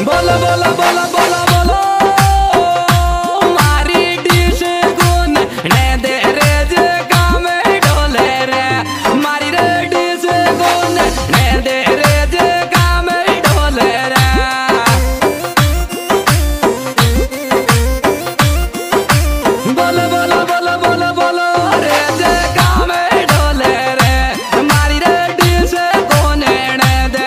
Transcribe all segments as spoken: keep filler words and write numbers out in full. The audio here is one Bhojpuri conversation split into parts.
बोलो बोलो बोलो बोलो बोलो मारी डिश गुन ने दे रे जे काम ढोले रे मारी रे डिश गुन ने दे रे जे काम ढोले रे बोलो बोलो बोलो बोलो बोलो रे जे काम ढोले रे मारी रे डिश गुन ने दे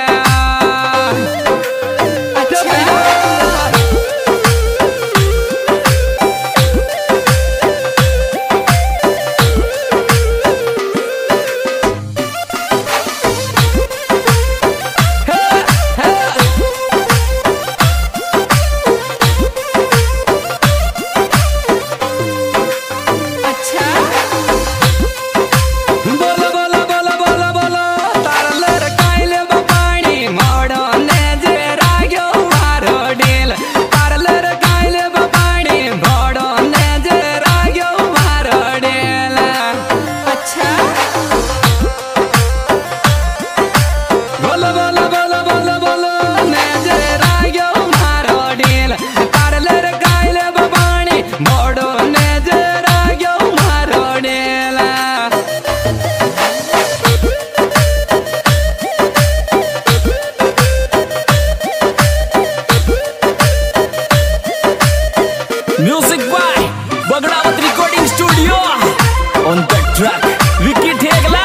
Music by Bagrawat Recording Studio. On the track, Vicky Thegla.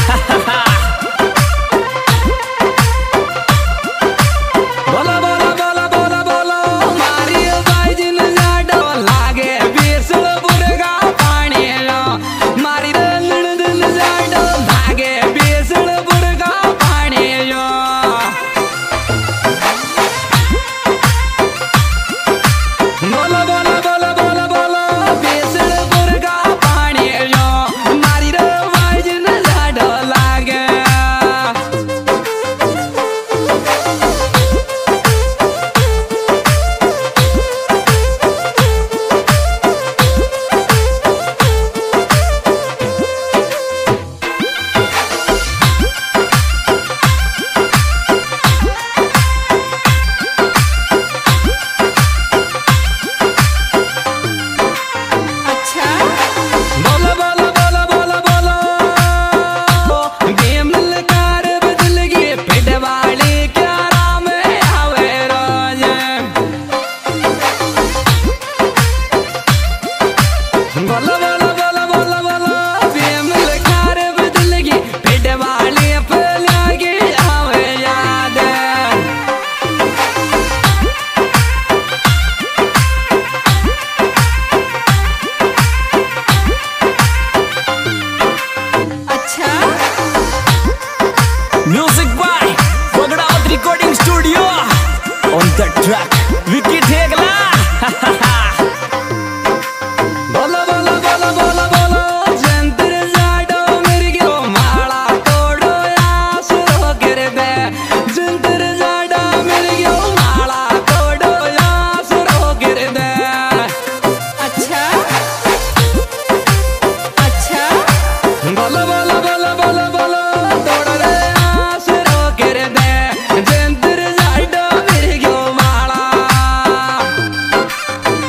बोलो बोलो बोलो बोलो बोलो मारी बाइजिन लाडो लागे बीसुल बुरगा पानी लो मारी रंगन दिल लाडो लागे बीसुल बुरगा पानी लो बोलो बोलो बोलो बोलो बोलो बीसुल बुरगा पानी लो मारी रे बाइजिन लाडो लागे बोलो बोलो बोलो बोलो बोलो बेमल कार बदल गई पिट वाली क्या राम आवे रोज बोलो बोलो बोलो बोलो बोलो बेमल कार बदल गई पिट वाली पला की आवे याद Music by Bagrawat Recording Studio. On the track, Vicky Thegla. बोलो बोलो बोलो बोलो बोलो जंतर जाडो मेरी गो माला तोड़ो या सुरो गिर दे जंतर जाडो मेरी गो माला तोड़ो या सुरो गिर दे अच्छा अच्छा बोलो बोलो बोलो बोलो बोलो तोड़ रे या सुरो गिर दे जंतर जाडो मेरी गो माला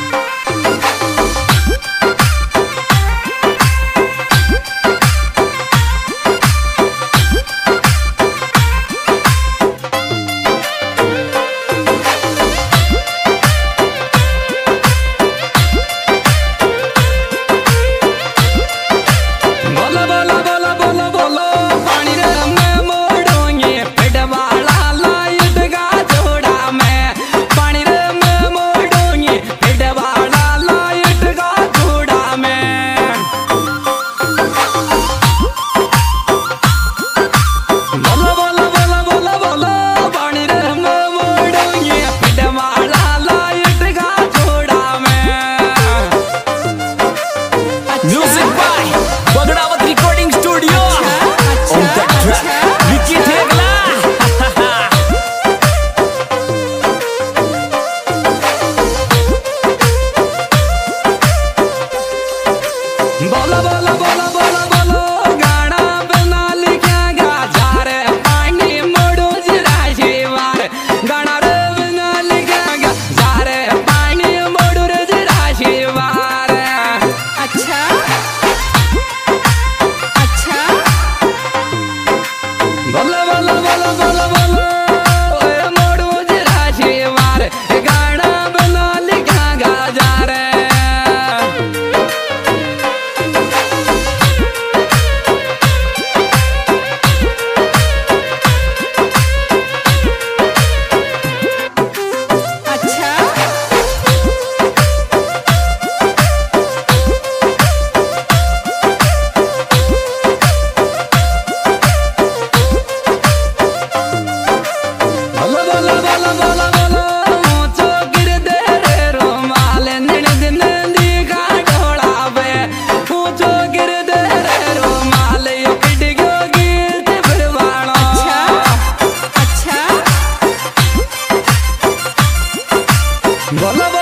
बोला